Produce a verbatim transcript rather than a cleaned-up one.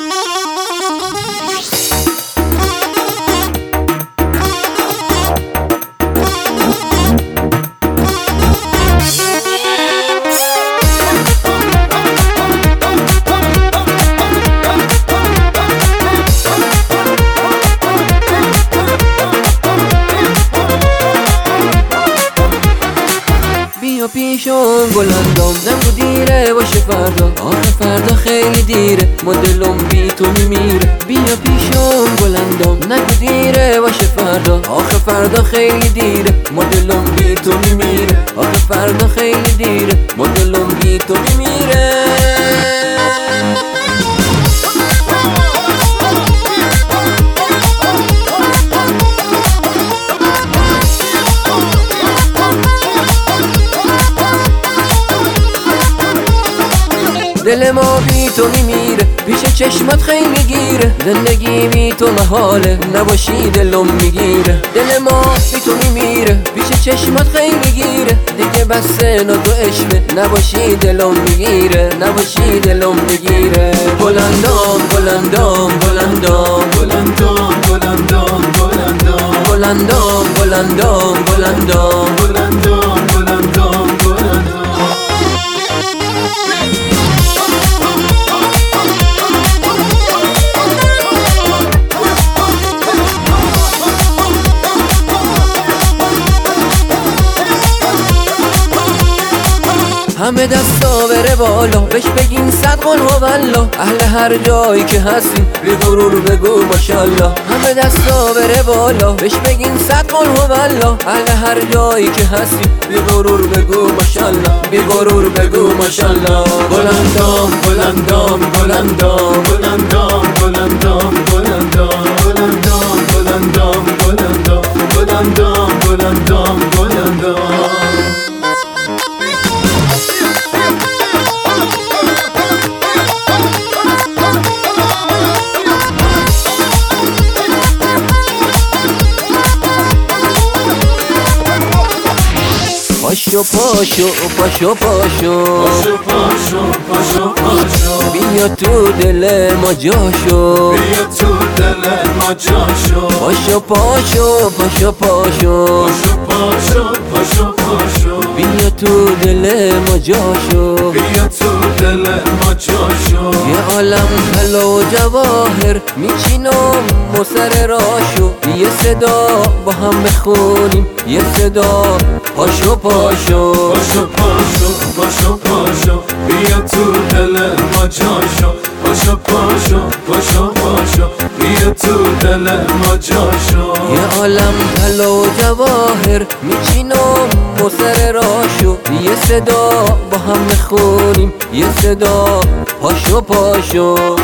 بیا پیشم بلندم نگو دیره باشه فردا، آخه فردا خیلی دیره ما دلم بی تو میمیره. بیا پیشم بلندم نگو دیره باشه فردا، آخه فردا خیلی دیره ما دلم بی تو میمیره. آخه فردا خیلی دیره ما دلم بی تو میمیره. دل ما بی تو میمیره، پیش چشمات خیلی گیره، زندگی بی تو محاله نباشی دلم میگیره. دل ما بی تو میمیره، پیش چشمات خیلی گیره، دیگه بس ناز و عشقه نباشی دلم میگیره، نباشی دلم میگیره. بلندام بلندام بلندام بلندام بلندام بلندام بلندام بلندام بلندام بلندام بلندام بلندام همه دستا بره بالا، بهش بگین صد قل هوالله. اهل هر جایی که هستین بی غرور بگو ماشالله. همه دستا بره بالا، بهش بگین صد قل هوالله. اهل هر جایی که هستین بی غرور بگو ماشالله، بی غرور بگو ماشالله. بلندام بلندام بلندام بلندام بلندام بلندام بلندام بلندام بلندام بلندام بلندام بلندام پاشو پاشو پاشو پاشو پاشو پاشو پاشو پاشو بیا تو دل ما جاشو، بیا تو دل ما جاشو. پاشو پاشو پاشو پاشو پاشو پاشو پاشو پاشو بیا تو دل ما جاشو، بیا تو دل ما جاشو. یه عالم طلا و جواهر میچینم و سر راشو. یه صدا با هم بخونیم یه صدا، پاشو پاشو پاشو پاشو پاشو پاشو بیا تو دل ما جاشو. پاشو پاشو پاشو پاشو بیا تو دل ما جاشو. یه عالم طلا و جواهر میچینم و سر راشو. یه صدا با هم بخونیم یه صدا، پاشو پاشو